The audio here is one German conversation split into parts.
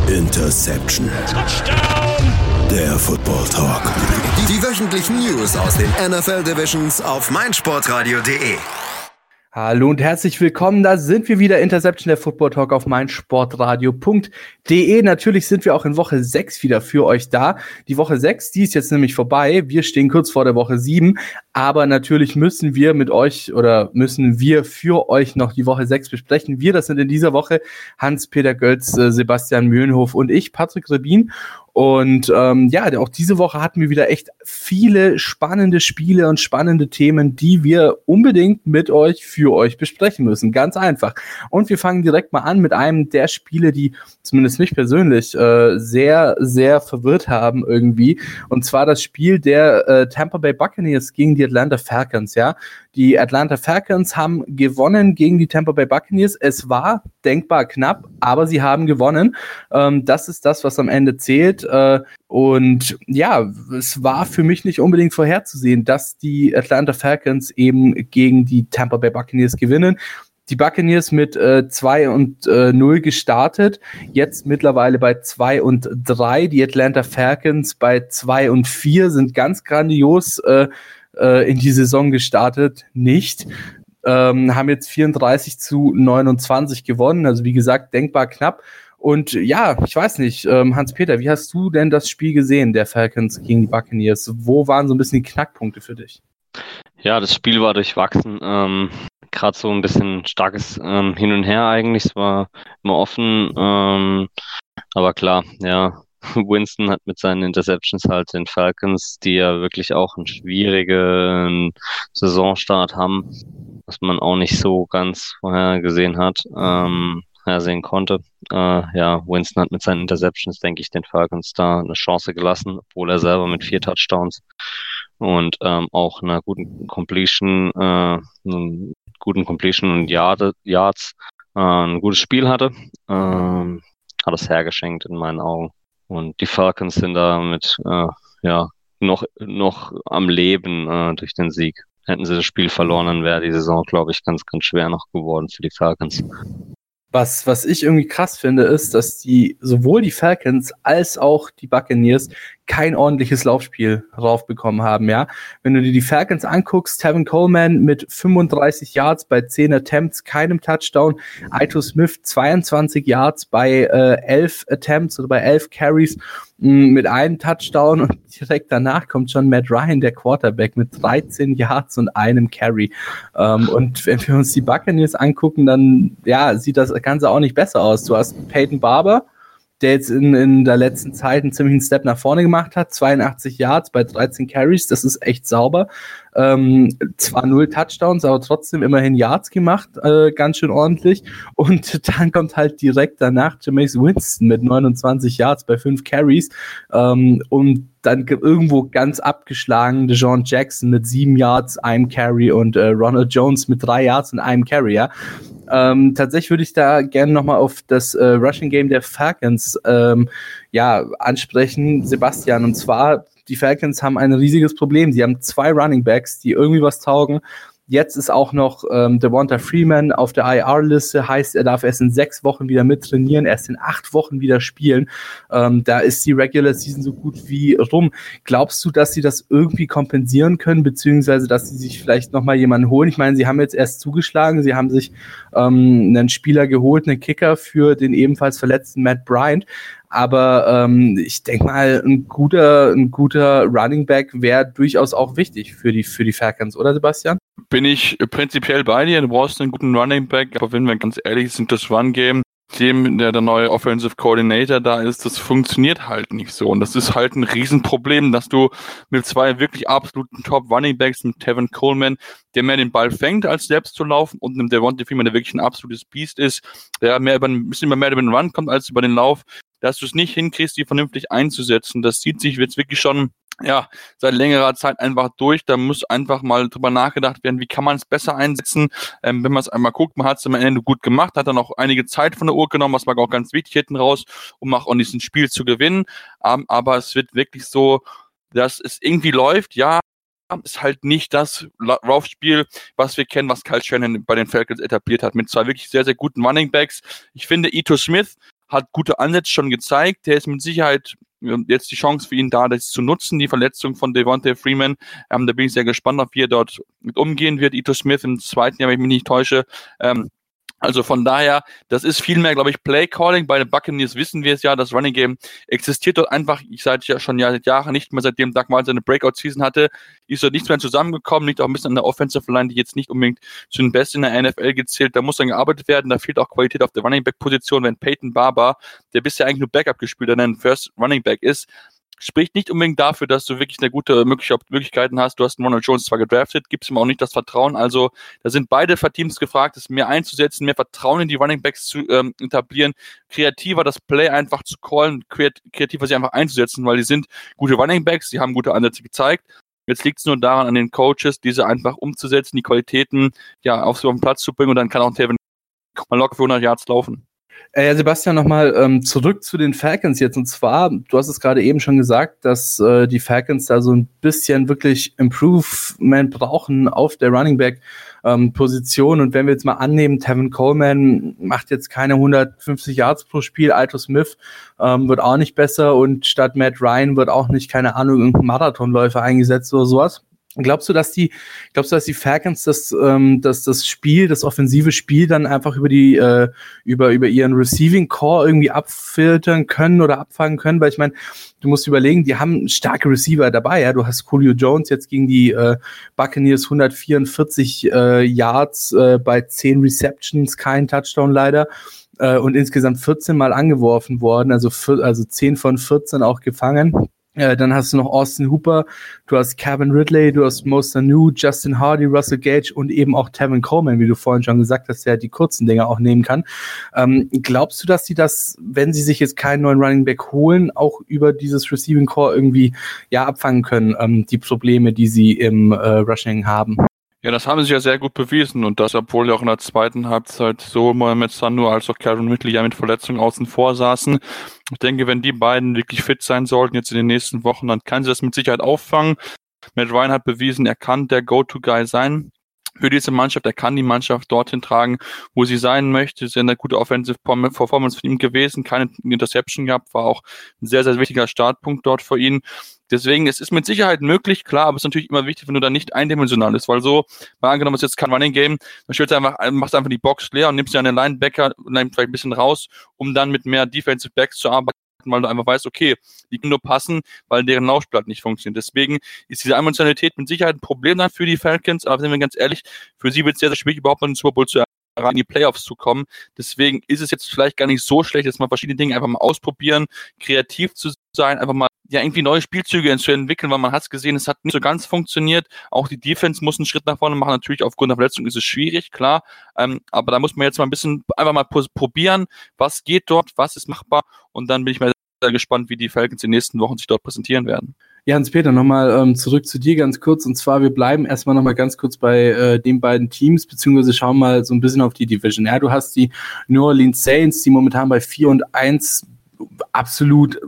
Interception. Touchdown. Der Football Talk. Die wöchentlichen News aus den NFL Divisions auf meinsportradio.de. Hallo und herzlich willkommen, da sind wir wieder, Interception, der Football Talk auf meinsportradio.de. Natürlich sind wir auch in Woche 6 wieder für euch da. Die Woche 6, die ist jetzt nämlich vorbei. Wir stehen kurz vor der Woche 7, aber natürlich müssen wir für euch noch die Woche 6 besprechen. Das sind in dieser Woche Hans-Peter Götz, Sebastian Mühlenhof und ich, Patrick Rebin. Und auch diese Woche hatten wir wieder echt viele spannende Spiele und spannende Themen, die wir unbedingt mit euch, für euch besprechen müssen. Ganz einfach. Und wir fangen direkt mal an mit einem der Spiele, die zumindest mich persönlich sehr, sehr verwirrt haben irgendwie. Und zwar das Spiel der Tampa Bay Buccaneers gegen die Atlanta Falcons, ja. Die Atlanta Falcons haben gewonnen gegen die Tampa Bay Buccaneers. Es war denkbar knapp, aber sie haben gewonnen. Das ist das, was am Ende zählt. Und ja, es war für mich nicht unbedingt vorherzusehen, dass die Atlanta Falcons eben gegen die Tampa Bay Buccaneers gewinnen. Die Buccaneers mit 2-0 gestartet, jetzt mittlerweile bei 2-3. Die Atlanta Falcons bei 2-4 sind ganz grandios in die Saison gestartet, nicht. Haben jetzt 34-29 gewonnen, also wie gesagt, denkbar knapp. Und ja, ich weiß nicht, Hans-Peter, wie hast du denn das Spiel gesehen, der Falcons gegen die Buccaneers? Wo waren so ein bisschen die Knackpunkte für dich? Ja, das Spiel war durchwachsen. Gerade so ein bisschen starkes Hin und Her eigentlich. Es war immer offen. Aber klar, ja, Winston hat mit seinen Interceptions halt den Falcons, die ja wirklich auch einen schwierigen Saisonstart haben, was man auch nicht so ganz vorher gesehen hat, sehen konnte. Winston hat mit seinen Interceptions, denke ich, den Falcons da eine Chance gelassen, obwohl er selber mit 4 Touchdowns und auch einer guten Completion und Yards ein gutes Spiel hatte. Hat es hergeschenkt in meinen Augen. Und die Falcons sind damit noch am Leben durch den Sieg. Hätten sie das Spiel verloren, dann wäre die Saison, glaube ich, ganz, ganz schwer noch geworden für die Falcons. Was ich irgendwie krass finde, ist, dass sowohl die Falcons als auch die Buccaneers kein ordentliches Laufspiel raufbekommen haben, ja. Wenn du dir die Falcons anguckst, Tevin Coleman mit 35 Yards bei 10 Attempts, keinem Touchdown, Ito Smith 22 Yards bei 11 Attempts oder bei 11 Carries mit einem Touchdown und direkt danach kommt schon Matt Ryan, der Quarterback, mit 13 Yards und einem Carry. Und wenn wir uns die Buccaneers angucken, dann sieht das Ganze auch nicht besser aus. Du hast Peyton Barber, der jetzt in der letzten Zeit einen ziemlichen Step nach vorne gemacht hat, 82 Yards bei 13 Carries, das ist echt sauber. Zwar 0 Touchdowns, aber trotzdem immerhin Yards gemacht, ganz schön ordentlich. Und dann kommt halt direkt danach Jameis Winston mit 29 Yards bei 5 Carries und dann irgendwo ganz abgeschlagen DeSean Jackson mit 7 Yards, einem Carry und Ronald Jones mit 3 Yards und einem Carry, ja. Tatsächlich würde ich da gerne nochmal auf das Rushing Game der Falcons ansprechen, Sebastian, und zwar die Falcons haben ein riesiges Problem. Sie haben 2 Running Backs, die irgendwie was taugen. Jetzt ist auch noch Devonta Freeman auf der IR-Liste, heißt, er darf erst in 6 Wochen wieder mittrainieren, erst in 8 Wochen wieder spielen. Da ist die Regular Season so gut wie rum. Glaubst du, dass sie das irgendwie kompensieren können, beziehungsweise dass sie sich vielleicht nochmal jemanden holen? Ich meine, sie haben jetzt erst zugeschlagen, sie haben sich einen Spieler geholt, einen Kicker für den ebenfalls verletzten Matt Bryant. Aber ich denke mal, ein guter Running Back wäre durchaus auch wichtig für die Falcons, oder Sebastian? Bin ich prinzipiell bei dir, du brauchst einen guten Running Back, aber wenn wir ganz ehrlich sind, das Run-Game, dem der neue Offensive Coordinator da ist, das funktioniert halt nicht so. Und das ist halt ein Riesenproblem, dass du mit 2 wirklich absoluten Top-Running-Backs, mit Tevin Coleman, der mehr den Ball fängt, als selbst zu laufen, und einem Devonta Freeman, der wirklich ein absolutes Biest ist, der mehr über den Run kommt als über den Lauf, dass du es nicht hinkriegst, die vernünftig einzusetzen. Das zieht sich jetzt wirklich schon seit längerer Zeit einfach durch. Da muss einfach mal drüber nachgedacht werden, wie kann man es besser einsetzen. Wenn man es einmal guckt, man hat es am Ende gut gemacht, hat dann auch einige Zeit von der Uhr genommen, was war auch ganz wichtig hinten raus, um auch an diesem Spiel zu gewinnen. Aber es wird wirklich so, dass es irgendwie läuft, ist halt nicht das Laufspiel, was wir kennen, was Kyle Shanahan bei den Falcons etabliert hat, mit 2 wirklich sehr, sehr guten Running Backs. Ich finde, Ito Smith hat gute Ansätze schon gezeigt. Der ist mit Sicherheit jetzt die Chance für ihn da, das zu nutzen, die Verletzung von Devonta Freeman. Da bin ich sehr gespannt, wie er dort mit umgehen wird. Ito Smith im zweiten Jahr, wenn ich mich nicht täusche. Also von daher, das ist vielmehr, glaube ich, Play-Calling. Bei den Buccaneers wissen wir es ja, das Running Game existiert dort einfach. Seit Jahren nicht mehr, seitdem Doug Martin seine Breakout-Season hatte, ist dort nichts mehr zusammengekommen. Liegt auch ein bisschen an der Offensive Line, die jetzt nicht unbedingt zu den Besten in der NFL gezählt. Da muss dann gearbeitet werden. Da fehlt auch Qualität auf der Running Back-Position, wenn Peyton Barber, der bisher eigentlich nur Backup gespielt hat, ein First Running Back ist, spricht nicht unbedingt dafür, dass du wirklich eine gute Möglichkeiten hast. Du hast Ronald Jones zwar gedraftet, gibst ihm auch nicht das Vertrauen. Also da sind beide Teams gefragt, es mehr einzusetzen, mehr Vertrauen in die Running Backs zu etablieren, kreativer das Play einfach zu callen, kreativer sie einfach einzusetzen, weil die sind gute Running Backs, die haben gute Ansätze gezeigt. Jetzt liegt es nur daran, an den Coaches, diese einfach umzusetzen, die Qualitäten auf den Platz zu bringen, und dann kann auch Tevin mal locker für 100 Yards laufen. Ja, Sebastian, nochmal zurück zu den Falcons jetzt. Und zwar, du hast es gerade eben schon gesagt, dass die Falcons da so ein bisschen wirklich Improvement brauchen auf der Running Back Position. Und wenn wir jetzt mal annehmen, Tevin Coleman macht jetzt keine 150 Yards pro Spiel, Ito Smith wird auch nicht besser, und statt Matt Ryan wird auch nicht, keine Ahnung, irgendein Marathonläufer eingesetzt oder sowas. Glaubst du, dass die Falcons das Spiel, das offensive Spiel dann einfach über ihren Receiving Core irgendwie abfiltern können oder abfangen können? Weil ich meine, du musst überlegen, die haben starke Receiver dabei. Ja, du hast Julio Jones jetzt gegen die Buccaneers 144 Yards bei 10 Receptions, kein Touchdown leider. Und insgesamt 14 Mal angeworfen worden, also 10 von 14 auch gefangen. Dann hast du noch Austin Hooper, du hast Calvin Ridley, du hast Mo Sanu, Justin Hardy, Russell Gage und eben auch Tevin Coleman, wie du vorhin schon gesagt hast, der die kurzen Dinger auch nehmen kann. Glaubst du, dass sie das, wenn sie sich jetzt keinen neuen Running Back holen, auch über dieses Receiving Core irgendwie abfangen können, die Probleme, die sie im Rushing haben? Ja, das haben sie ja sehr gut bewiesen, und das, obwohl ja auch in der zweiten Halbzeit so Mohamed Sanu als auch Calvin Ridley ja mit Verletzungen außen vor saßen. Ich denke, wenn die beiden wirklich fit sein sollten jetzt in den nächsten Wochen, dann kann sie das mit Sicherheit auffangen. Matt Ryan hat bewiesen, er kann der Go-To-Guy sein für diese Mannschaft. Er kann die Mannschaft dorthin tragen, wo sie sein möchte. Es ist eine gute Offensive Performance von ihm gewesen, keine Interception gehabt, war auch ein sehr, sehr wichtiger Startpunkt dort für ihn. Deswegen, es ist mit Sicherheit möglich, klar, aber es ist natürlich immer wichtig, wenn du da nicht eindimensional bist, weil so, mal angenommen, es ist jetzt kein Running Game, dann machst du einfach die Box leer und nimmst dir einen Linebacker und dann vielleicht ein bisschen raus, um dann mit mehr Defensive Backs zu arbeiten, weil du einfach weißt, okay, die können nur passen, weil deren Laufblatt nicht funktioniert. Deswegen ist diese Emotionalität mit Sicherheit ein Problem dann für die Falcons, aber sind wir ganz ehrlich, für sie wird es sehr, sehr schwierig, überhaupt mal in den Super Bowl zu in die Playoffs zu kommen. Deswegen ist es jetzt vielleicht gar nicht so schlecht, dass mal verschiedene Dinge einfach mal ausprobieren, kreativ zu sein, einfach mal irgendwie neue Spielzüge zu entwickeln, weil man hat es gesehen, es hat nicht so ganz funktioniert. Auch die Defense muss einen Schritt nach vorne machen. Natürlich aufgrund der Verletzung ist es schwierig, klar. Aber da muss man jetzt mal ein bisschen einfach mal probieren, was geht dort, was ist machbar, und dann bin ich mal sehr gespannt, wie die Falcons in den nächsten Wochen sich dort präsentieren werden. Ja, Hans-Peter, nochmal zurück zu dir ganz kurz. Und zwar, wir bleiben erstmal nochmal ganz kurz bei den beiden Teams, beziehungsweise schauen mal so ein bisschen auf die Division. Ja, du hast die New Orleans Saints, die momentan bei 4-1 absolut,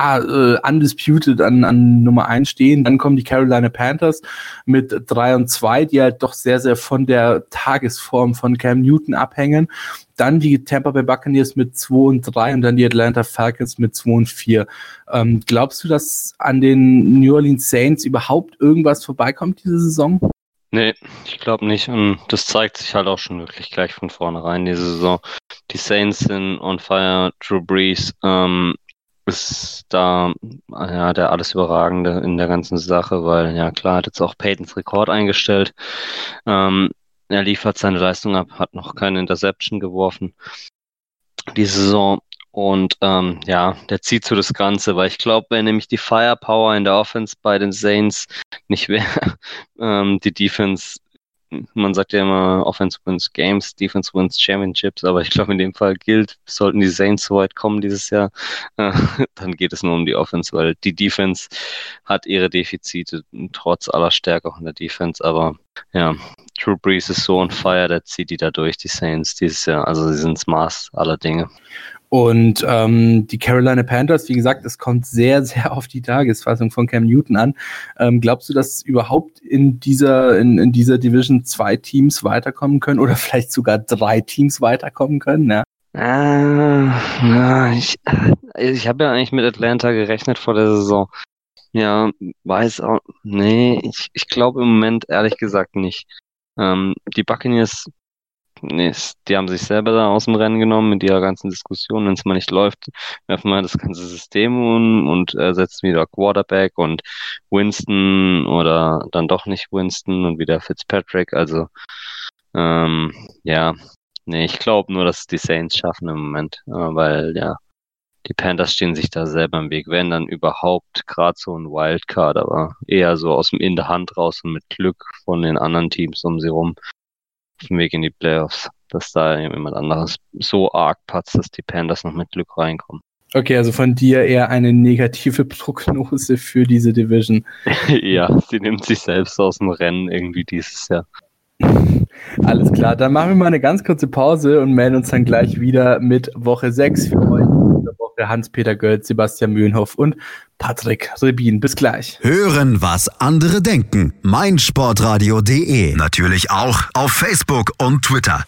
undisputed an Nummer 1 stehen. Dann kommen die Carolina Panthers mit 3-2, die halt doch sehr, sehr von der Tagesform von Cam Newton abhängen. Dann die Tampa Bay Buccaneers mit 2-3 und dann die Atlanta Falcons mit 2-4. Glaubst du, dass an den New Orleans Saints überhaupt irgendwas vorbeikommt diese Saison? Nee, ich glaube nicht. Und das zeigt sich halt auch schon wirklich gleich von vornherein diese Saison. Die Saints sind on fire. Drew Brees ist da der alles Überragende in der ganzen Sache, weil ja klar, hat jetzt auch Peytons Rekord eingestellt. Er liefert seine Leistung ab, hat noch keine Interception geworfen die Saison. Und der zieht so das Ganze, weil ich glaube, wenn nämlich die Firepower in der Offense bei den Saints nicht wäre, die Defense, man sagt ja immer, Offense wins Games, Defense wins Championships, aber ich glaube, in dem Fall gilt, sollten die Saints so weit kommen dieses Jahr, dann geht es nur um die Offense, weil die Defense hat ihre Defizite, trotz aller Stärke auch in der Defense, aber ja, Drew Brees ist so on fire, der zieht die da durch, die Saints dieses Jahr, also sie sind das Maß aller Dinge. Und die Carolina Panthers, wie gesagt, es kommt sehr, sehr auf die Tagesfassung von Cam Newton an. Glaubst du, dass überhaupt in dieser Division 2 Teams weiterkommen können oder vielleicht sogar 3 Teams weiterkommen können? Ja? Ich habe ja eigentlich mit Atlanta gerechnet vor der Saison. Ja, weiß auch. Nee, ich glaube im Moment ehrlich gesagt nicht. Die Buccaneers, nee, die haben sich selber da aus dem Rennen genommen mit ihrer ganzen Diskussion. Wenn es mal nicht läuft, werfen wir das ganze System um und ersetzen wieder Quarterback und Winston oder dann doch nicht Winston und wieder Fitzpatrick. Also, ja, nee, ich glaube nur, dass es die Saints schaffen im Moment, weil ja, die Panthers stehen sich da selber im Weg, wenn dann überhaupt gerade so ein Wildcard, aber eher so aus dem in der Hand raus und mit Glück von den anderen Teams um sie rum auf dem Weg in die Playoffs, dass da jemand anderes so arg patzt, dass die Panthers noch mit Glück reinkommen. Okay, also von dir eher eine negative Prognose für diese Division. Ja, sie nimmt sich selbst aus dem Rennen irgendwie dieses Jahr. Alles klar, dann machen wir mal eine ganz kurze Pause und melden uns dann gleich wieder mit Woche 6 für euch. Woche Hans-Peter Götz, Sebastian Mühlenhoff und Patrick Rebin. Bis gleich. Hören, was andere denken. meinsportradio.de. Natürlich auch auf Facebook und Twitter.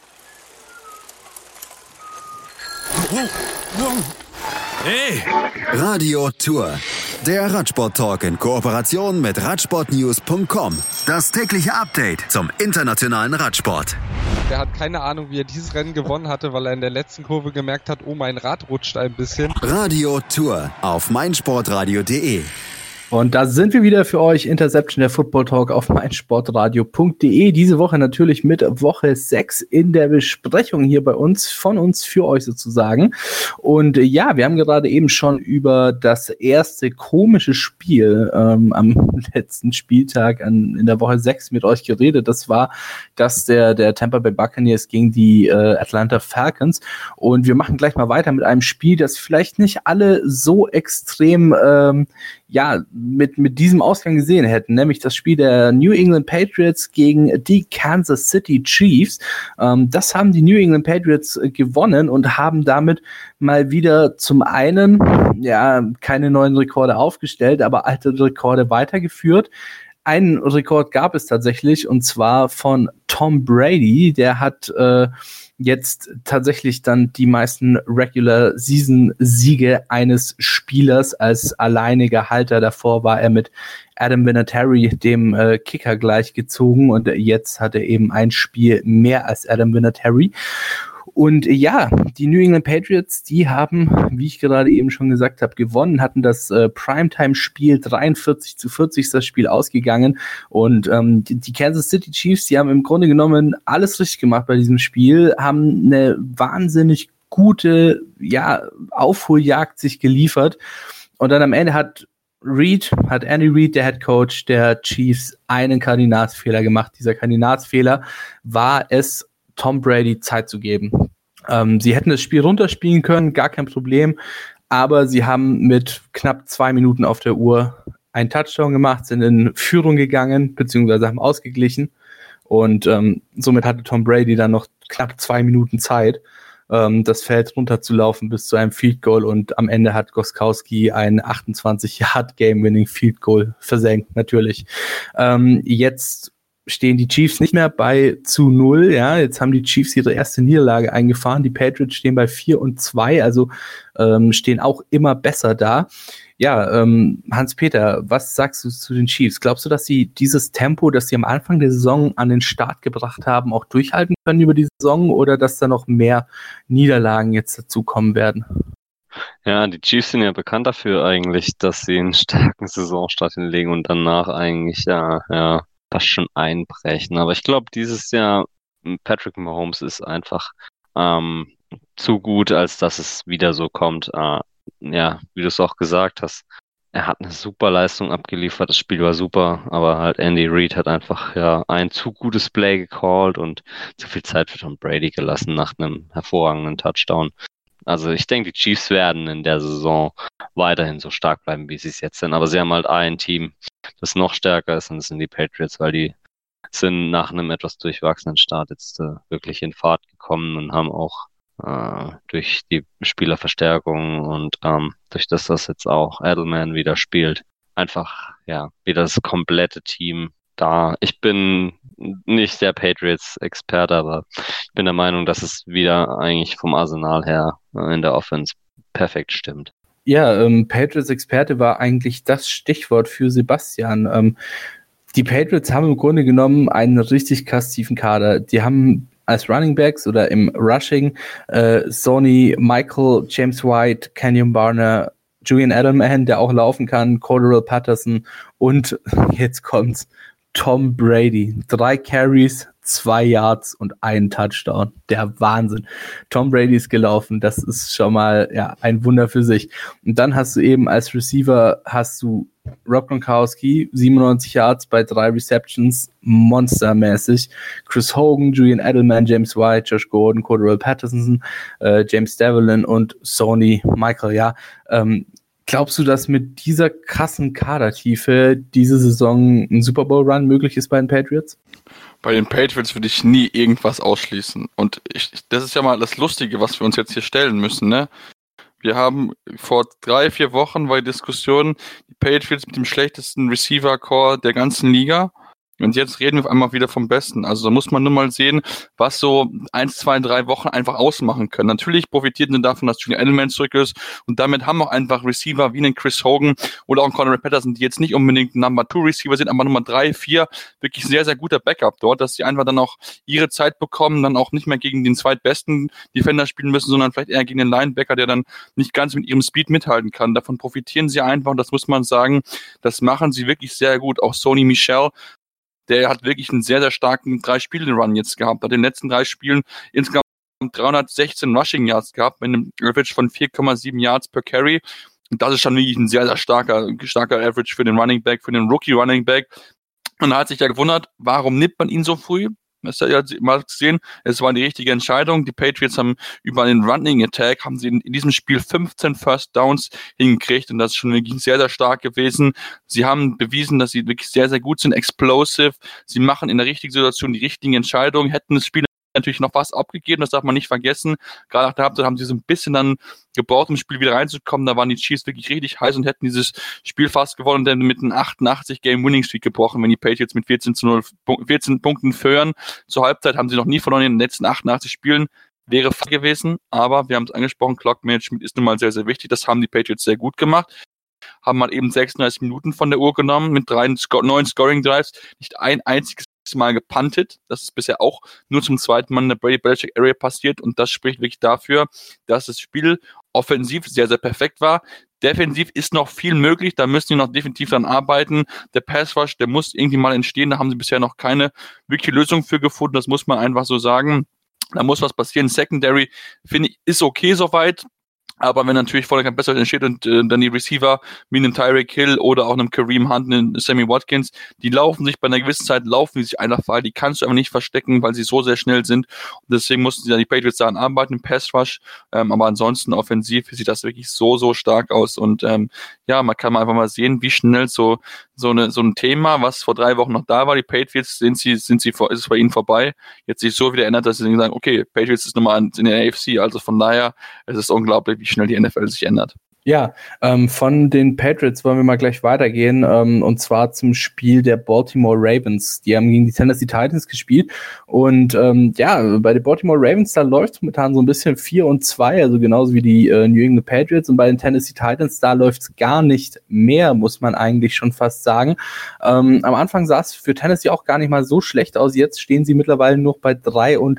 Hey! Radio Tour. Der Radsport-Talk in Kooperation mit Radsportnews.com. Das tägliche Update zum internationalen Radsport. Er hat keine Ahnung, wie er dieses Rennen gewonnen hatte, weil er in der letzten Kurve gemerkt hat, oh, mein Rad rutscht ein bisschen. Radio Tour auf meinsportradio.de. Und da sind wir wieder für euch, Interception, der Football Talk auf meinsportradio.de. Diese Woche natürlich mit Woche 6 in der Besprechung hier bei uns, von uns für euch sozusagen. Und ja, wir haben gerade eben schon über das erste komische Spiel am letzten Spieltag in der Woche 6 mit euch geredet. Das war das der Tampa Bay Buccaneers gegen die Atlanta Falcons. Und wir machen gleich mal weiter mit einem Spiel, das vielleicht nicht alle so extrem mit diesem Ausgang gesehen hätten, nämlich das Spiel der New England Patriots gegen die Kansas City Chiefs. Das haben die New England Patriots gewonnen und haben damit mal wieder zum einen keine neuen Rekorde aufgestellt, aber alte Rekorde weitergeführt. Einen Rekord gab es tatsächlich, und zwar von Tom Brady. Der hat jetzt tatsächlich dann die meisten Regular-Season-Siege eines Spielers als alleiniger Halter. Davor war er mit Adam Vinatieri, dem Kicker, gleichgezogen, und jetzt hat er eben ein Spiel mehr als Adam Vinatieri. Und ja, die New England Patriots, die haben, wie ich gerade eben schon gesagt habe, gewonnen, hatten das Primetime-Spiel 43-40 ist das Spiel ausgegangen. Und die Kansas City Chiefs, die haben im Grunde genommen alles richtig gemacht bei diesem Spiel, haben eine wahnsinnig gute Aufholjagd sich geliefert. Und dann am Ende hat Andy Reid, der Head Coach der Chiefs, einen Kardinalsfehler gemacht. Dieser Kardinalsfehler war es, Tom Brady Zeit zu geben. Sie hätten das Spiel runterspielen können, gar kein Problem, aber sie haben mit knapp 2 Minuten auf der Uhr einen Touchdown gemacht, sind in Führung gegangen, beziehungsweise haben ausgeglichen, und somit hatte Tom Brady dann noch knapp 2 Minuten Zeit, das Feld runterzulaufen bis zu einem Field Goal, und am Ende hat Gostkowski ein 28-Yard Game-Winning Field Goal versenkt, natürlich. Jetzt stehen die Chiefs nicht mehr bei 0. Ja, jetzt haben die Chiefs ihre erste Niederlage eingefahren. Die Patriots stehen bei 4-2, also stehen auch immer besser da. Ja, Hans-Peter, was sagst du zu den Chiefs? Glaubst du, dass sie dieses Tempo, das sie am Anfang der Saison an den Start gebracht haben, auch durchhalten können über die Saison, oder dass da noch mehr Niederlagen jetzt dazukommen werden? Ja, die Chiefs sind ja bekannt dafür eigentlich, dass sie einen starken Saisonstart hinlegen und danach eigentlich fast schon einbrechen. Aber ich glaube, dieses Jahr, Patrick Mahomes ist einfach zu gut, als dass es wieder so kommt. Wie du es auch gesagt hast, er hat eine super Leistung abgeliefert, das Spiel war super, aber halt Andy Reid hat einfach ein zu gutes Play gecallt und zu viel Zeit für Tom Brady gelassen nach einem hervorragenden Touchdown. Also ich denke, die Chiefs werden in der Saison weiterhin so stark bleiben, wie sie es jetzt sind. Aber sie haben halt ein Team, das noch stärker ist, und das sind die Patriots, weil die sind nach einem etwas durchwachsenen Start jetzt wirklich in Fahrt gekommen und haben auch durch die Spielerverstärkung und durch das jetzt auch Edelman wieder spielt, einfach wieder das komplette Team da. Ich bin nicht der Patriots-Experte, aber ich bin der Meinung, dass es wieder eigentlich vom Arsenal her in der Offense perfekt stimmt. Ja, Patriots-Experte war eigentlich das Stichwort für Sebastian. Die Patriots haben im Grunde genommen einen richtig krass tiefen Kader. Die haben als Running Backs oder im Rushing Sony, Michael, James White, Kenyon Barner, Julian Edelman, der auch laufen kann, Cordarrelle Patterson und jetzt kommt's, Tom Brady. 3 Carries, 2 Yards und 1 Touchdown. Der Wahnsinn. Tom Brady ist gelaufen. Das ist schon mal ein Wunder für sich. Und dann hast du eben als Receiver Rob Gronkowski, 97 Yards bei 3 Receptions, monstermäßig. Chris Hogan, Julian Edelman, James White, Josh Gordon, Cordarrelle Patterson, James Devlin und Sony Michael. Ja, glaubst du, dass mit dieser krassen Kadertiefe diese Saison ein Super Bowl Run möglich ist bei den Patriots? Bei den Patriots würde ich nie irgendwas ausschließen. Und das ist ja mal das Lustige, was wir uns jetzt hier stellen müssen, ne? Wir haben vor 3-4 Wochen bei Diskussionen die Patriots mit dem schlechtesten Receiver-Core der ganzen Liga. Und jetzt reden wir auf einmal wieder vom Besten. Also da muss man nur mal sehen, was so 1, 2, 3 Wochen einfach ausmachen können. Natürlich profitieren sie davon, dass Julian Edelman zurück ist. Und damit haben auch einfach Receiver wie einen Chris Hogan oder auch einen Cordarrelle Patterson, die jetzt nicht unbedingt Number 2 Receiver sind, aber Nummer 3, 4, wirklich sehr, sehr guter Backup dort, dass sie einfach dann auch ihre Zeit bekommen, dann auch nicht mehr gegen den zweitbesten Defender spielen müssen, sondern vielleicht eher gegen den Linebacker, der dann nicht ganz mit ihrem Speed mithalten kann. Davon profitieren sie einfach und das muss man sagen, das machen sie wirklich sehr gut. Auch Sony Michel, der hat wirklich einen sehr, sehr starken 3-Spiele-Run jetzt gehabt. Hat in den letzten 3 Spielen insgesamt 316 Rushing Yards gehabt, mit einem Average von 4,7 Yards per Carry. Und das ist schon wirklich ein sehr, sehr starker Average für den Running Back, für den Rookie Running Back. Und da hat sich ja gewundert, warum nimmt man ihn so früh? Das hat ja mal gesehen, es war die richtige Entscheidung. Die Patriots haben über den Running Attack, haben sie in diesem Spiel 15 First Downs hingekriegt und das ist schon wirklich sehr, sehr stark gewesen. Sie haben bewiesen, dass sie wirklich sehr, sehr gut sind, explosive. Sie machen in der richtigen Situation die richtigen Entscheidungen, hätten das Spiel natürlich noch was abgegeben, das darf man nicht vergessen. Gerade nach der Halbzeit haben sie so ein bisschen dann gebraucht, um ins Spiel wieder reinzukommen. Da waren die Chiefs wirklich richtig heiß und hätten dieses Spiel fast gewonnen und dann mit einem 88 Game-Winning-Streak gebrochen, wenn die Patriots mit 14 Punkten führen. Zur Halbzeit haben sie noch nie verloren in den letzten 88 Spielen. Wäre gewesen, aber wir haben es angesprochen, Clock-Management ist nun mal sehr, sehr wichtig. Das haben die Patriots sehr gut gemacht. Haben mal eben 36 Minuten von der Uhr genommen mit 9 Scoring-Drives. Nicht ein einziges Mal gepuntet. Das ist bisher auch nur zum zweiten Mal in der Brady-Belichick-Area passiert und das spricht wirklich dafür, dass das Spiel offensiv sehr, sehr perfekt war. Defensiv ist noch viel möglich, da müssen die noch definitiv dran arbeiten. Der Pass-Rush, der muss irgendwie mal entstehen, da haben sie bisher noch keine wirkliche Lösung für gefunden, das muss man einfach so sagen. Da muss was passieren. Secondary, finde ich, ist okay soweit. Aber wenn natürlich vorne kein besser entsteht und dann die Receiver wie einem Tyreek Hill oder auch einem Kareem Hunt, einem Sammy Watkins, die laufen sich bei einer gewissen Zeit, laufen die sich einfach frei, die kannst du aber nicht verstecken, weil sie so sehr schnell sind. Und deswegen mussten sie dann die Patriots daran arbeiten, im Pass Rush. Aber ansonsten offensiv sieht das wirklich so, so stark aus. Und ja, man kann mal einfach mal sehen, wie schnell so ein Thema, was vor 3 Wochen noch da war, die Patriots, ist es bei ihnen vorbei. Jetzt sich so wieder ändert, dass sie sagen, okay, Patriots ist Nummer 1 in der AFC. Also von daher, es ist unglaublich, wie schnell die NFL sich ändert. Ja, von den Patriots wollen wir mal gleich weitergehen, und zwar zum Spiel der Baltimore Ravens. Die haben gegen die Tennessee Titans gespielt und bei den Baltimore Ravens, da läuft es momentan so ein bisschen 4-2, also genauso wie die New England Patriots, und bei den Tennessee Titans, da läuft es gar nicht mehr, muss man eigentlich schon fast sagen. Am Anfang sah es für Tennessee auch gar nicht mal so schlecht aus, jetzt stehen sie mittlerweile noch bei 3-3.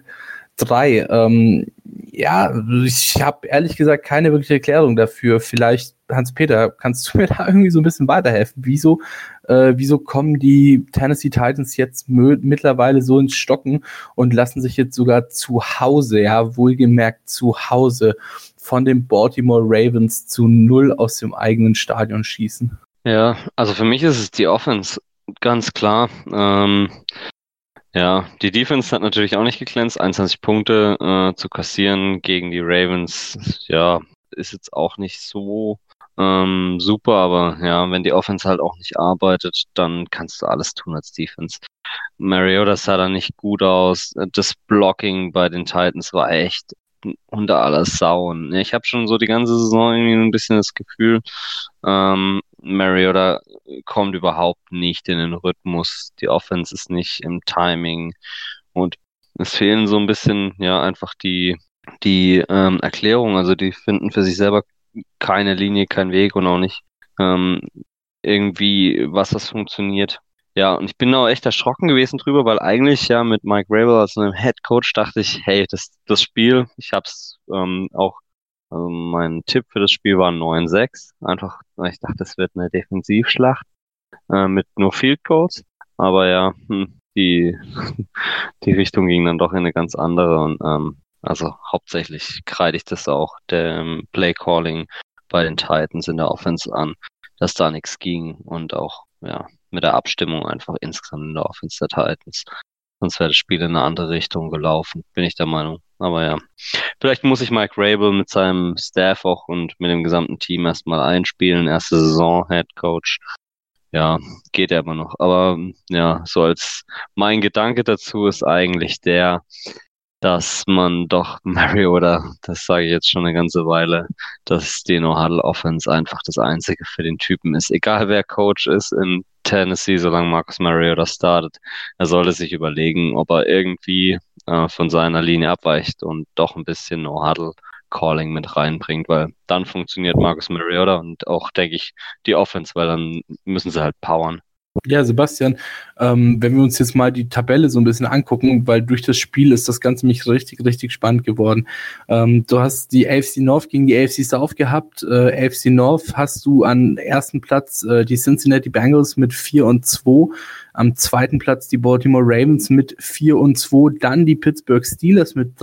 Ich habe ehrlich gesagt keine wirkliche Erklärung dafür. Vielleicht, Hans-Peter, kannst du mir da irgendwie so ein bisschen weiterhelfen? Wieso kommen die Tennessee Titans jetzt mittlerweile so ins Stocken und lassen sich jetzt sogar zu Hause, ja, wohlgemerkt zu Hause, von den Baltimore Ravens zu 0 aus dem eigenen Stadion schießen? Ja, also für mich ist es die Offense, ganz klar. Ja, die Defense hat natürlich auch nicht geglänzt. 21 Punkte zu kassieren gegen die Ravens, ja, ist jetzt auch nicht so super, aber ja, wenn die Offense halt auch nicht arbeitet, dann kannst du alles tun als Defense. Mariota sah da nicht gut aus. Das Blocking bei den Titans war echt unter aller Sau. Und ich habe schon so die ganze Saison irgendwie ein bisschen das Gefühl, Mariota kommt überhaupt nicht in den Rhythmus. Die Offense ist nicht im Timing und es fehlen so ein bisschen, ja, einfach die Erklärung. Also die finden für sich selber keine Linie, keinen Weg und auch nicht irgendwie, was das funktioniert. Ja, und ich bin auch echt erschrocken gewesen drüber, weil eigentlich ja mit Mike Vrabel als einem Head Coach dachte ich, hey, das Spiel, ich hab's auch, also mein Tipp für das Spiel war 9-6. Einfach, weil ich dachte, es wird eine Defensivschlacht mit nur Field Goals. Aber ja, die Richtung ging dann doch in eine ganz andere und also hauptsächlich kreide ich das auch dem Play Calling bei den Titans in der Offense an, dass da nichts ging und auch ja mit der Abstimmung einfach insgesamt in der Offense der Titans. Sonst wäre das Spiel in eine andere Richtung gelaufen, bin ich der Meinung. Aber ja, vielleicht muss ich Mike Vrabel mit seinem Staff auch und mit dem gesamten Team erstmal einspielen. Erste Saison Head Coach. Ja, geht ja immer noch. Aber ja, so als mein Gedanke dazu ist eigentlich der, dass man doch Mariota, das sage ich jetzt schon eine ganze Weile, dass die No-Huddle Offense einfach das Einzige für den Typen ist. Egal wer Coach ist in Tennessee, solange Marcus Mariota startet, er sollte sich überlegen, ob er irgendwie von seiner Linie abweicht und doch ein bisschen No-Huddle Calling mit reinbringt, weil dann funktioniert Marcus Mariota und auch, denke ich, die Offense, weil dann müssen sie halt powern. Ja, Sebastian, wenn wir uns jetzt mal die Tabelle so ein bisschen angucken, weil durch das Spiel ist das Ganze mich richtig, richtig spannend geworden. Du hast die AFC North gegen die AFC South gehabt. AFC North hast du an ersten Platz die Cincinnati Bengals mit 4-2, am zweiten Platz die Baltimore Ravens mit 4-2, dann die Pittsburgh Steelers mit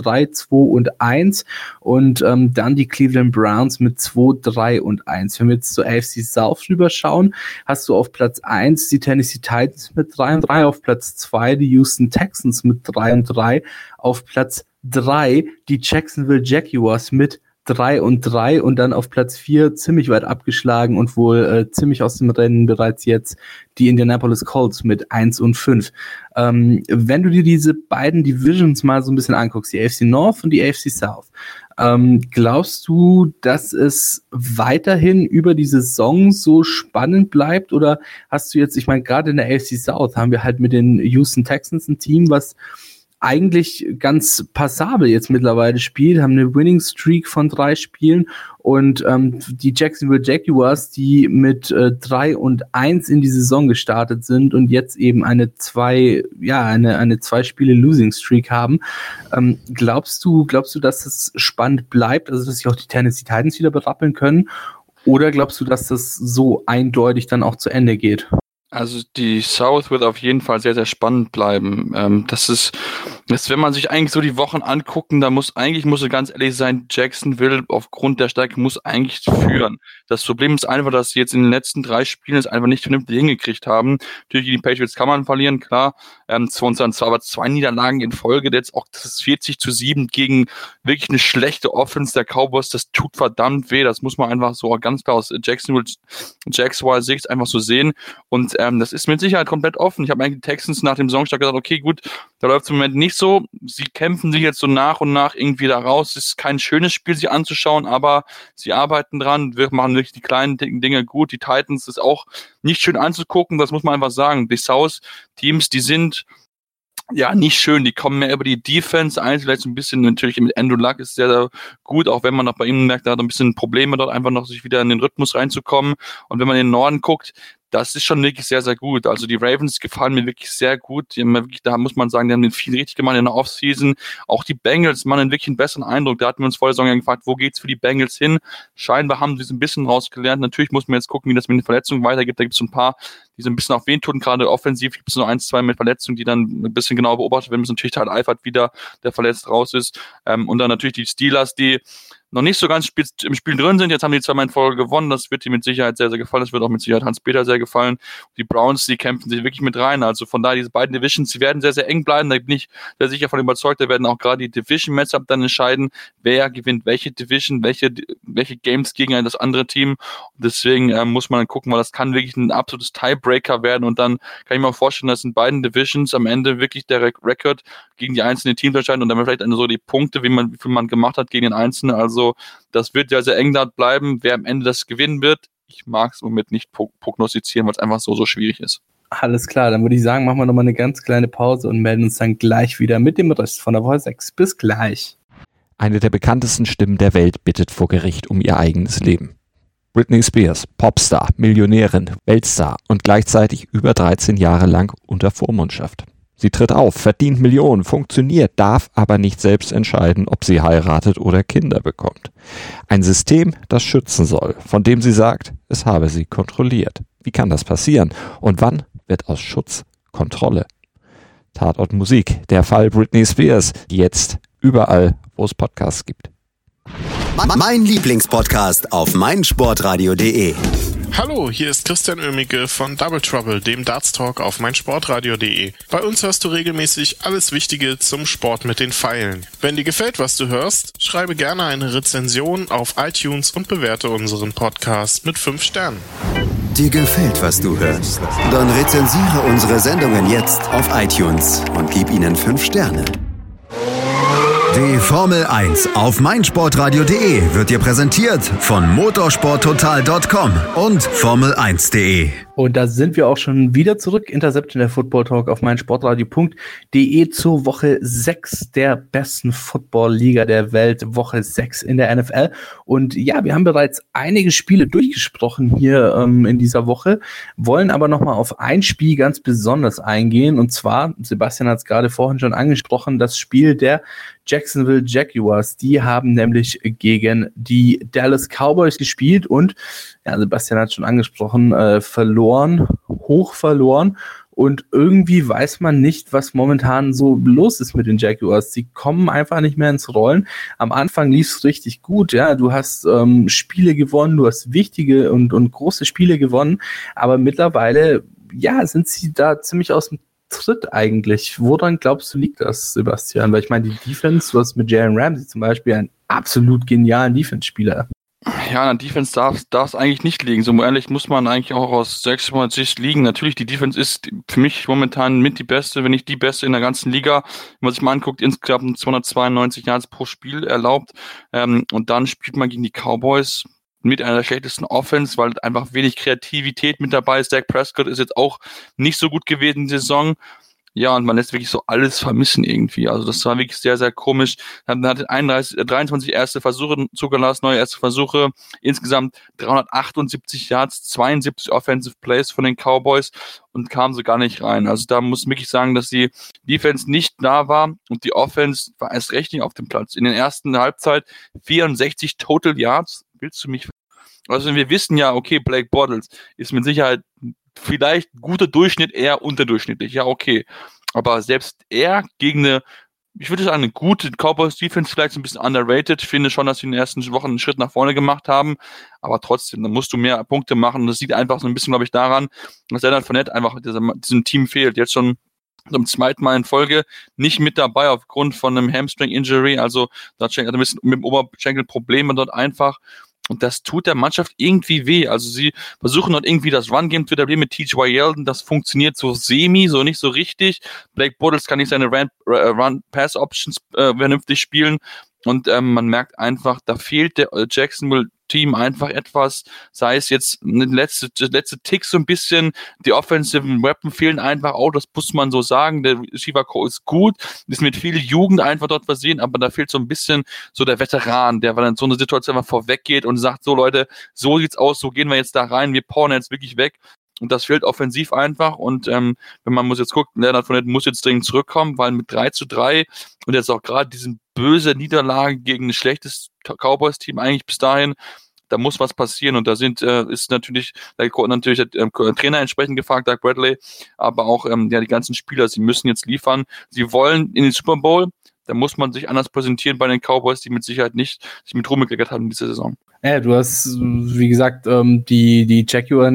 3-2-1 und dann die Cleveland Browns mit 2-3-1. Wenn wir jetzt zur AFC South rüberschauen, hast du auf Platz 1 die Tennessee Titans mit 3-3, auf Platz 2 die Houston Texans mit 3-3, auf Platz 3 die Jacksonville Jaguars mit 3-3 und dann auf Platz 4 ziemlich weit abgeschlagen und wohl ziemlich aus dem Rennen bereits jetzt die Indianapolis Colts mit 1-5. Wenn du dir diese beiden Divisions mal so ein bisschen anguckst, die AFC North und die AFC South, glaubst du, dass es weiterhin über die Saison so spannend bleibt oder hast du jetzt, ich meine, gerade in der AFC South haben wir halt mit den Houston Texans ein Team, was eigentlich ganz passabel jetzt mittlerweile spielt, haben eine Winning Streak von 3 Spielen und die Jacksonville Jaguars, die mit 3-1 in die Saison gestartet sind und jetzt eben eine 2 Spiele Losing Streak haben. Glaubst du, dass es spannend bleibt, also dass sich auch die Tennessee Titans wieder berappeln können, oder glaubst du, dass das so eindeutig dann auch zu Ende geht? Also die South wird auf jeden Fall sehr, sehr spannend bleiben. Das wenn man sich eigentlich so die Wochen angucken, da muss ganz ehrlich sein, Jacksonville aufgrund der Stärke muss eigentlich führen. Das Problem ist einfach, dass sie jetzt in den letzten 3 Spielen es einfach nicht vernünftig hingekriegt haben. Natürlich, die Patriots kann man verlieren, klar. Zwar aber 2 Niederlagen in Folge, jetzt auch das 40-7 gegen wirklich eine schlechte Offense der Cowboys, das tut verdammt weh. Das muss man einfach so ganz klar aus Jacksonville Sicht einfach so sehen. Und das ist mit Sicherheit komplett offen. Ich habe eigentlich die Texans nach dem Saisonstart gesagt, okay, gut, da läuft es im Moment nicht so. Sie kämpfen sich jetzt so nach und nach irgendwie da raus. Es ist kein schönes Spiel, sich anzuschauen, aber sie arbeiten dran. Wir machen wirklich die kleinen Dinge gut. Die Titans ist auch nicht schön anzugucken, das muss man einfach sagen. Die South-Teams, die sind ja nicht schön, die kommen mehr über die Defense ein, vielleicht so ein bisschen, natürlich mit Andrew Luck ist sehr, sehr gut, auch wenn man noch bei ihm merkt, da hat ein bisschen Probleme dort einfach noch sich wieder in den Rhythmus reinzukommen. Und wenn man in den Norden guckt, das ist schon wirklich sehr, sehr gut. Also die Ravens gefallen mir wirklich sehr gut. Da muss man sagen, die haben viel richtig gemacht in der Offseason. Auch die Bengals machen wirklich einen besseren Eindruck. Da hatten wir uns vor der Saison gefragt, wo geht's für die Bengals hin? Scheinbar haben sie es ein bisschen rausgelernt. Natürlich muss man jetzt gucken, wie das mit den Verletzungen weitergeht. Da gibt es so ein paar, die so ein bisschen auf wen tun. Gerade offensiv gibt es so 1, 2 mit Verletzungen, die dann ein bisschen genauer beobachtet werden müssen. Natürlich Teil Eifert wieder, der verletzt raus ist. Und dann natürlich die Steelers, die noch nicht so ganz im Spiel drin sind. Jetzt haben die 2 Mal in Folge gewonnen. Das wird ihm mit Sicherheit sehr, sehr gefallen. Das wird auch mit Sicherheit Hans-Peter sehr gefallen. Die Browns, die kämpfen sich wirklich mit rein. Also von daher, diese beiden Divisions, die werden sehr, sehr eng bleiben. Da bin ich sehr sicher von überzeugt. Da werden auch gerade die Division-Matchup dann entscheiden, wer gewinnt welche Division, welche Games gegen das andere Team. Und deswegen muss man dann gucken, weil das kann wirklich ein absolutes Tiebreaker werden. Und dann kann ich mir auch vorstellen, dass in beiden Divisions am Ende wirklich der Rekord gegen die einzelnen Teams entscheiden und dann vielleicht so die Punkte, wie viel man gemacht hat gegen den Einzelnen. Also das wird ja sehr eng dort bleiben. Wer am Ende das gewinnen wird, ich mag es im Moment nicht prognostizieren, weil es einfach so schwierig ist. Alles klar, dann würde ich sagen, machen wir nochmal eine ganz kleine Pause und melden uns dann gleich wieder mit dem Rest von der Woche 6. Bis gleich. Eine der bekanntesten Stimmen der Welt bittet vor Gericht um ihr eigenes Leben. Britney Spears, Popstar, Millionärin, Weltstar und gleichzeitig über 13 Jahre lang unter Vormundschaft. Sie tritt auf, verdient Millionen, funktioniert, darf aber nicht selbst entscheiden, ob sie heiratet oder Kinder bekommt. Ein System, das schützen soll, von dem sie sagt, es habe sie kontrolliert. Wie kann das passieren? Und wann wird aus Schutz Kontrolle? Tatort Musik, der Fall Britney Spears, jetzt überall, wo es Podcasts gibt. Mein Lieblingspodcast auf meinsportradio.de. Hallo, hier ist Christian Oemicke von Double Trouble, dem Darts Talk auf meinsportradio.de. Bei uns hörst du regelmäßig alles Wichtige zum Sport mit den Pfeilen. Wenn dir gefällt, was du hörst, schreibe gerne eine Rezension auf iTunes und bewerte unseren Podcast mit 5 Sternen. Dir gefällt, was du hörst? Dann rezensiere unsere Sendungen jetzt auf iTunes und gib ihnen 5 Sterne. Die Formel 1 auf meinsportradio.de wird dir präsentiert von motorsporttotal.com und formel1.de. Und da sind wir auch schon wieder zurück. Interception, der Football Talk auf meinsportradio.de zur Woche 6 der besten Football-Liga der Welt. Woche 6 in der NFL. Und ja, wir haben bereits einige Spiele durchgesprochen hier in dieser Woche, wollen aber nochmal auf ein Spiel ganz besonders eingehen. Und zwar, Sebastian hat es gerade vorhin schon angesprochen, das Spiel der Jacksonville Jaguars. Die haben nämlich gegen die Dallas Cowboys gespielt und, ja, Sebastian hat es schon angesprochen, hoch verloren. Und irgendwie weiß man nicht, was momentan so los ist mit den Jaguars. Sie kommen einfach nicht mehr ins Rollen. Am Anfang lief es richtig gut. Ja, du hast Spiele gewonnen, du hast wichtige und große Spiele gewonnen. Aber mittlerweile, ja, sind sie da ziemlich aus dem Tritt eigentlich. Woran glaubst du, liegt das, Sebastian? Weil ich meine, die Defense, du hast mit Jalen Ramsey zum Beispiel einen absolut genialen Defense-Spieler. Ja, an der Defense darf es eigentlich nicht liegen. So ehrlich muss man eigentlich auch aus 6 Sicht liegen. Natürlich, die Defense ist für mich momentan mit die beste, wenn nicht die beste in der ganzen Liga. Wenn man sich mal anguckt, insgesamt 292 Yards pro Spiel erlaubt. Und dann spielt man gegen die Cowboys mit einer der schlechtesten Offense, weil einfach wenig Kreativität mit dabei ist. Dak Prescott ist jetzt auch nicht so gut gewesen in der Saison. Ja, und man lässt wirklich so alles vermissen irgendwie. Also das war wirklich sehr, sehr komisch. Dann hat 23 erste Versuche zugelassen, neue erste Versuche. Insgesamt 378 Yards, 72 Offensive Plays von den Cowboys und kamen so gar nicht rein. Also da muss man wirklich sagen, dass die Defense nicht da war und die Offense war erst recht nicht auf dem Platz. In der ersten Halbzeit 64 Total Yards. Willst du mich? Also wir wissen ja, okay, Blake Bortles ist mit Sicherheit vielleicht guter Durchschnitt, eher unterdurchschnittlich, ja okay. Aber selbst er gegen ich würde sagen, eine gute Cowboys-Defense, vielleicht so ein bisschen underrated. Ich finde schon, dass sie in den ersten Wochen einen Schritt nach vorne gemacht haben. Aber trotzdem, da musst du mehr Punkte machen. Und das sieht einfach so ein bisschen, glaube ich, daran, dass Leonard Fournette einfach diesem Team fehlt. Jetzt schon zum zweiten Mal in Folge nicht mit dabei aufgrund von einem Hamstring-Injury. Also da hat er ein bisschen mit dem Oberschenkel Probleme dort einfach. Und das tut der Mannschaft irgendwie weh. Also sie versuchen dort irgendwie das Run-Game zu etablieren mit T.J. Yeldon. Das funktioniert so semi, so nicht so richtig. Blake Bortles kann nicht seine Run-Pass-Options vernünftig spielen. Und man merkt einfach, da fehlt der Jacksonville-Team einfach etwas. Sei es jetzt der letzte Tick so ein bisschen. Die Offensive Weapon fehlen einfach auch. Das muss man so sagen. Der Receiver ist gut. Ist mit viel Jugend einfach dort versehen. Aber da fehlt so ein bisschen so der Veteran, der dann so eine Situation einfach vorweggeht und sagt, so Leute, so sieht's aus. So gehen wir jetzt da rein. Wir powern jetzt wirklich weg. Und das fehlt offensiv einfach. Und wenn man muss jetzt gucken, Leonard Fournette muss jetzt dringend zurückkommen, weil mit 3-3 und jetzt auch gerade diesen böse Niederlage gegen ein schlechtes Cowboys-Team eigentlich bis dahin, da muss was passieren. Und da ist natürlich der Trainer entsprechend gefragt, Doug Bradley, aber auch die ganzen Spieler, sie müssen jetzt liefern. Sie wollen in den Super Bowl. Da muss man sich anders präsentieren bei den Cowboys, die mit Sicherheit nicht sich mit Ruhm gekleckert haben in dieser Saison. Ja, du hast, wie gesagt, die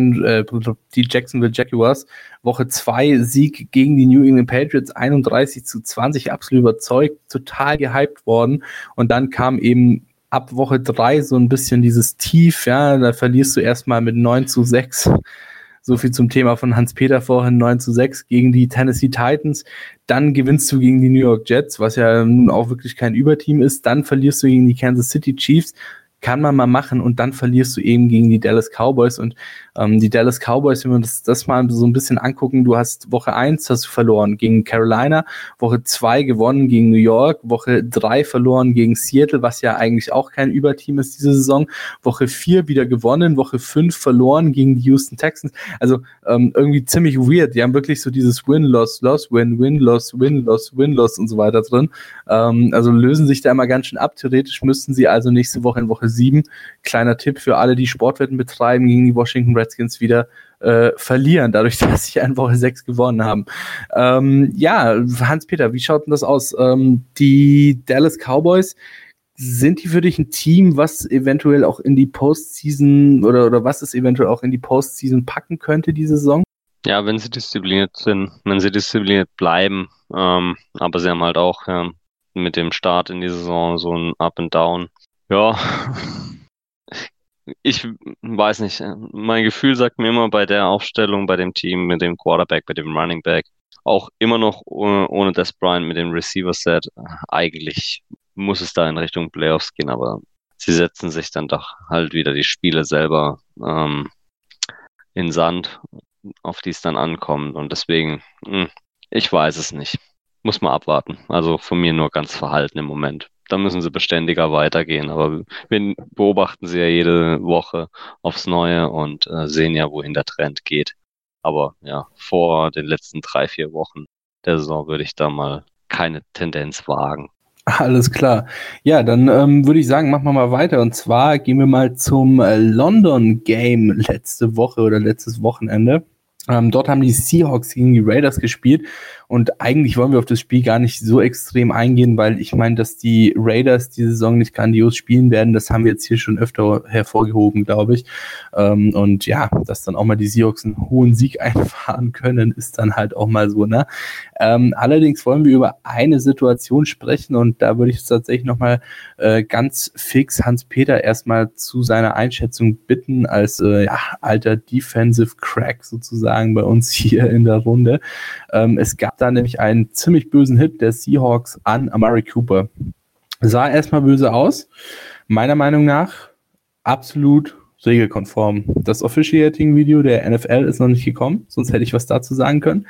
Jacksonville Jaguars, Woche 2 Sieg gegen die New England Patriots, 31-20, absolut überzeugt, total gehypt worden. Und dann kam eben ab Woche 3 so ein bisschen dieses Tief, ja, da verlierst du erstmal mit 9-6. So viel zum Thema von Hans-Peter vorhin, 9-6 gegen die Tennessee Titans. Dann gewinnst du gegen die New York Jets, was ja nun auch wirklich kein Überteam ist. Dann verlierst du gegen die Kansas City Chiefs. kann man mal machen und dann verlierst du eben gegen die Dallas Cowboys und die Dallas Cowboys, wenn wir uns das mal so ein bisschen angucken, du hast Woche 1 hast du verloren gegen Carolina, Woche 2 gewonnen gegen New York, Woche 3 verloren gegen Seattle, was ja eigentlich auch kein Überteam ist diese Saison, Woche 4 wieder gewonnen, Woche 5 verloren gegen die Houston Texans, also irgendwie ziemlich weird, die haben wirklich so dieses Win-Loss-Loss, Win-Win-Loss, Win-Loss, Win-Loss und so weiter drin, also lösen sich da immer ganz schön ab, theoretisch müssten sie also nächste Woche in Woche 7, kleiner Tipp für alle, die Sportwetten betreiben, gegen die Washington Redskins wieder verlieren, dadurch, dass sie in Woche 6 gewonnen haben. Ja, Hans-Peter, wie schaut denn das aus? Die Dallas Cowboys, sind die für dich ein Team, was eventuell auch in die Postseason oder was es eventuell auch in die Postseason packen könnte, diese Saison? Ja, wenn sie diszipliniert sind, wenn sie diszipliniert bleiben, aber sie haben halt auch mit dem Start in die Saison so ein Up and Down. Ja, ich weiß nicht. Mein Gefühl sagt mir immer bei der Aufstellung, bei dem Team, mit dem Quarterback, bei dem Running Back, auch immer noch ohne Des Bryant mit dem Receiver-Set, eigentlich muss es da in Richtung Playoffs gehen, aber sie setzen sich dann doch halt wieder die Spiele selber in Sand, auf die es dann ankommt und deswegen, ich weiß es nicht. Muss man abwarten. Also von mir nur ganz verhalten im Moment. Da müssen sie beständiger weitergehen. Aber wir beobachten sie ja jede Woche aufs Neue und sehen ja, wohin der Trend geht. Aber ja, vor den letzten 3-4 Wochen der Saison würde ich da mal keine Tendenz wagen. Alles klar. Ja, dann würde ich sagen, machen wir mal weiter. Und zwar gehen wir mal zum London Game letzte Woche oder letztes Wochenende. Dort haben die Seahawks gegen die Raiders gespielt und eigentlich wollen wir auf das Spiel gar nicht so extrem eingehen, weil ich meine, dass die Raiders die Saison nicht grandios spielen werden, das haben wir jetzt hier schon öfter hervorgehoben, glaube ich. Und ja, dass dann auch mal die Seahawks einen hohen Sieg einfahren können, ist dann halt auch mal so, ne? Allerdings wollen wir über eine Situation sprechen und da würde ich tatsächlich nochmal ganz fix Hans-Peter erstmal zu seiner Einschätzung bitten, als alter Defensive Crack sozusagen bei uns hier in der Runde. Es gab da nämlich einen ziemlich bösen Hit der Seahawks an Amari Cooper. Sah erstmal böse aus. Meiner Meinung nach absolut regelkonform. Das Officiating-Video der NFL ist noch nicht gekommen, sonst hätte ich was dazu sagen können.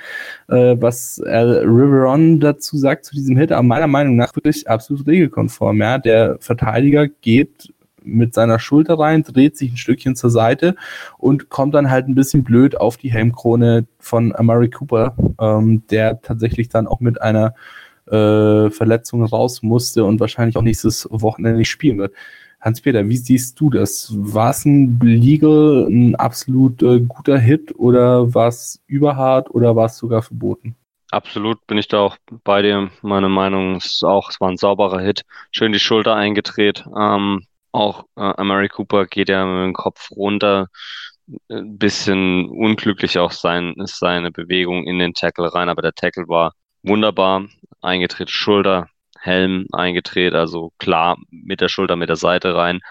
Was Riveron dazu sagt zu diesem Hit, aber meiner Meinung nach wirklich absolut regelkonform. Ja? Der Verteidiger geht mit seiner Schulter rein, dreht sich ein Stückchen zur Seite und kommt dann halt ein bisschen blöd auf die Helmkrone von Amari Cooper, der tatsächlich dann auch mit einer Verletzung raus musste und wahrscheinlich auch nächstes Wochenende nicht spielen wird. Hans-Peter, wie siehst du das? War es ein legal, ein absolut guter Hit oder war es überhart oder war es sogar verboten? Absolut bin ich da auch bei dir. Meine Meinung ist auch, es war ein sauberer Hit. Schön die Schulter eingedreht. Auch Amari Cooper geht ja mit dem Kopf runter. Ein bisschen unglücklich auch ist seine Bewegung in den Tackle rein, aber der Tackle war wunderbar. Eingedreht Schulter, Helm eingedreht, also klar mit der Schulter, mit der Seite rein.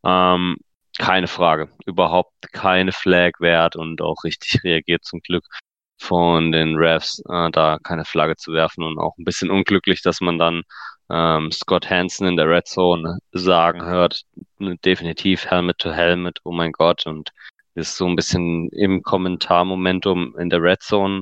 Keine Frage, überhaupt keine Flag wert und auch richtig reagiert zum Glück von den Refs, da keine Flagge zu werfen und auch ein bisschen unglücklich, dass man dann Scott Hansen in der Red Zone sagen hört, definitiv Helmet to Helmet, oh mein Gott, und ist so ein bisschen im Kommentarmomentum in der Red Zone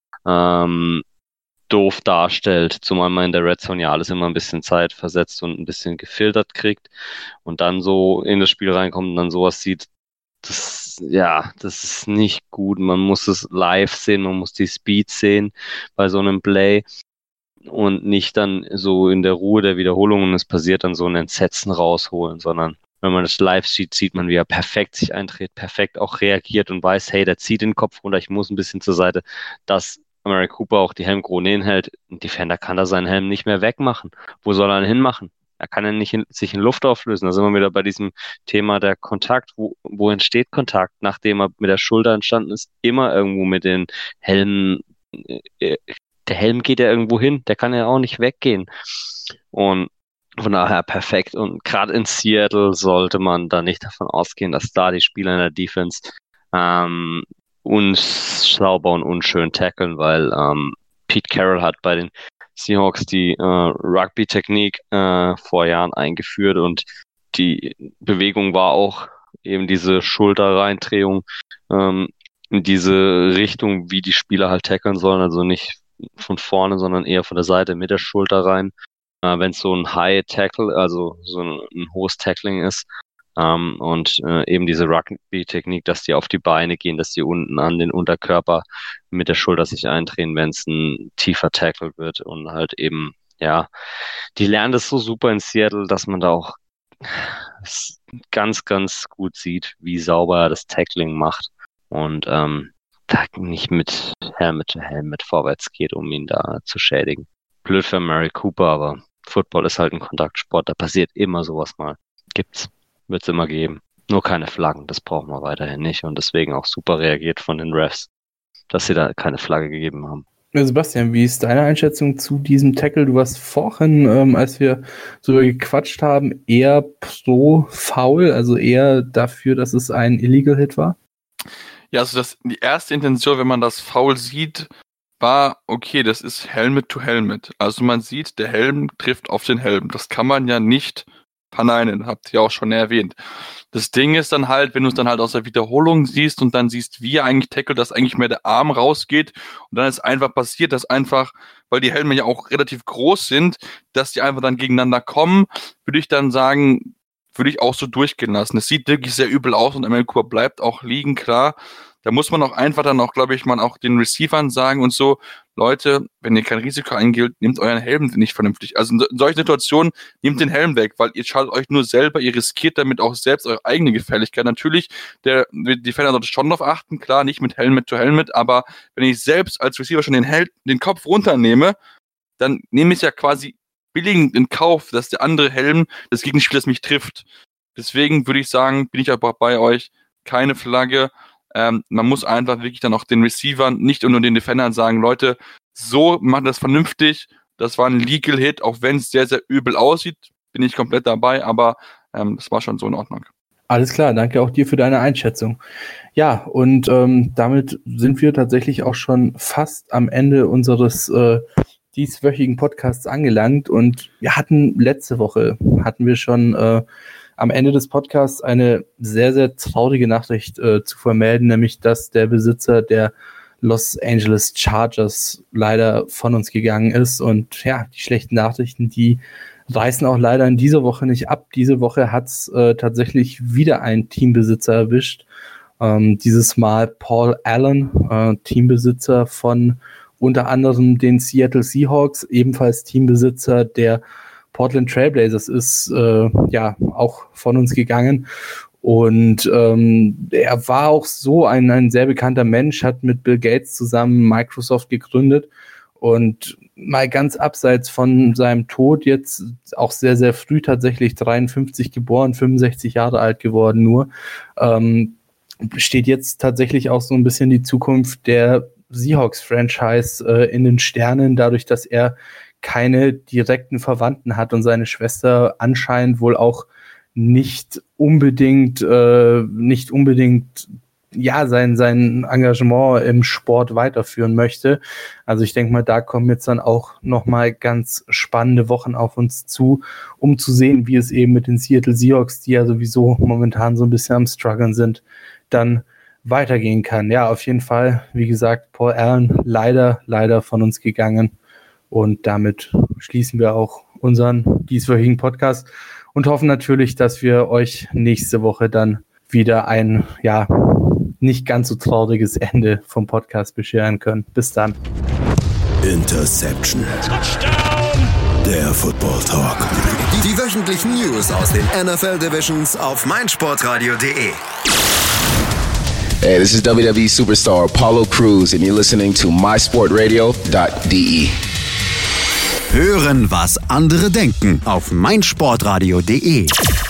doof darstellt, zumal man in der Red Zone ja alles immer ein bisschen Zeit versetzt und ein bisschen gefiltert kriegt und dann so in das Spiel reinkommt und dann sowas sieht, das ist nicht gut. Man muss es live sehen, man muss die Speed sehen bei so einem Play und nicht dann so in der Ruhe der Wiederholung und es passiert dann so ein Entsetzen rausholen, sondern wenn man das live sieht, sieht man, wie er perfekt sich eindreht, perfekt auch reagiert und weiß, hey, der zieht den Kopf runter, ich muss ein bisschen zur Seite, dass Amari Cooper auch die Helmkrone hinhält. Ein Defender kann da seinen Helm nicht mehr wegmachen. Wo soll er ihn hinmachen? Er kann ja nicht sich in Luft auflösen. Da sind wir wieder bei diesem Thema der Kontakt. Wo entsteht Kontakt, nachdem er mit der Schulter entstanden ist? Immer irgendwo mit den Helmen. Der Helm geht ja irgendwo hin. Der kann ja auch nicht weggehen. Und von daher perfekt. Und gerade in Seattle sollte man da nicht davon ausgehen, dass da die Spieler in der Defense unsauber und unschön tackeln, weil Pete Carroll hat bei den Seahawks die Rugby-Technik vor Jahren eingeführt und die Bewegung war auch eben diese Schulterreindrehung in diese Richtung, wie die Spieler halt tackeln sollen, also nicht von vorne, sondern eher von der Seite mit der Schulter rein. Wenn es so ein High Tackle, also so ein hohes Tackling ist, und eben diese Rugby-Technik, dass die auf die Beine gehen, dass die unten an den Unterkörper mit der Schulter sich eindrehen, wenn es ein tiefer Tackle wird und halt eben, ja, die lernen das so super in Seattle, dass man da auch ganz, ganz gut sieht, wie sauber er das Tackling macht und da nicht mit Helmet to Helmet vorwärts geht, um ihn da zu schädigen. Blöd für Murray Cooper, aber Football ist halt ein Kontaktsport, da passiert immer sowas mal. Wird's immer geben. Nur keine Flaggen, das brauchen wir weiterhin nicht und deswegen auch super reagiert von den Refs, dass sie da keine Flagge gegeben haben. Sebastian, wie ist deine Einschätzung zu diesem Tackle? Du warst vorhin, als wir so gequatscht haben, eher pro Foul, also eher dafür, dass es ein Illegal Hit war? Ja, also die erste Intention, wenn man das Foul sieht, war, okay, das ist Helmet to Helmet. Also man sieht, der Helm trifft auf den Helm. Das kann man ja nicht verneinen, habt ihr auch schon erwähnt. Das Ding ist dann halt, wenn du es dann halt aus der Wiederholung siehst und dann siehst, wie er eigentlich tackelt, dass eigentlich mehr der Arm rausgeht und dann ist einfach passiert, dass einfach, weil die Helme ja auch relativ groß sind, dass die einfach dann gegeneinander kommen, würde ich dann sagen, würde ich auch so durchgehen lassen. Es sieht wirklich sehr übel aus und Emil Cooper bleibt auch liegen, klar. Da muss man auch einfach dann auch, glaube ich, mal auch den Receivern sagen und so, Leute, wenn ihr kein Risiko eingeht, nehmt euren Helm nicht vernünftig. Also in solchen Situationen nehmt den Helm weg, weil ihr schadet euch nur selber, ihr riskiert damit auch selbst eure eigene Gefährlichkeit. Natürlich, die Fans sollten schon darauf achten, klar, nicht mit Helmet to Helmet, aber wenn ich selbst als Receiver schon den Kopf runternehme, dann nehme ich ja quasi billigend in Kauf, dass der andere Helm des Gegenspielers mich trifft. Deswegen würde ich sagen, bin ich aber bei euch, keine Flagge. Man muss einfach wirklich dann auch den Receivern, nicht nur den Defendern sagen, Leute, so macht das vernünftig, das war ein Legal Hit, auch wenn es sehr, sehr übel aussieht, bin ich komplett dabei, aber das war schon so in Ordnung. Alles klar, danke auch dir für deine Einschätzung. Ja, und damit sind wir tatsächlich auch schon fast am Ende unseres dieswöchigen Podcasts angelangt und wir hatten letzte Woche schon am Ende des Podcasts eine sehr, sehr traurige Nachricht zu vermelden, nämlich dass der Besitzer der Los Angeles Chargers leider von uns gegangen ist. Und ja, die schlechten Nachrichten, die reißen auch leider in dieser Woche nicht ab. Diese Woche hat es tatsächlich wieder ein Teambesitzer erwischt. Dieses Mal Paul Allen, Teambesitzer von unter anderem den Seattle Seahawks, ebenfalls Teambesitzer der Portland Trailblazers ist auch von uns gegangen und er war auch so ein sehr bekannter Mensch, hat mit Bill Gates zusammen Microsoft gegründet und mal ganz abseits von seinem Tod jetzt auch sehr, sehr früh tatsächlich 53 geboren, 65 Jahre alt geworden nur, steht jetzt tatsächlich auch so ein bisschen die Zukunft der Seahawks-Franchise in den Sternen, dadurch, dass er keine direkten Verwandten hat und seine Schwester anscheinend wohl auch nicht unbedingt sein Engagement im Sport weiterführen möchte. Also ich denke mal, da kommen jetzt dann auch nochmal ganz spannende Wochen auf uns zu, um zu sehen, wie es eben mit den Seattle Seahawks, die ja sowieso momentan so ein bisschen am Struggeln sind, dann weitergehen kann. Ja, auf jeden Fall, wie gesagt, Paul Allen leider von uns gegangen. Und damit schließen wir auch unseren dieswöchigen Podcast und hoffen natürlich, dass wir euch nächste Woche dann wieder ein, nicht ganz so trauriges Ende vom Podcast bescheren können. Bis dann. Interception. Touchdown. Der Football Talk. Die wöchentlichen News aus den NFL Divisions auf meinsportradio.de. Hey, this is WWE Superstar Apollo Crews and you're listening to mysportradio.de. Hören, was andere denken auf meinsportradio.de.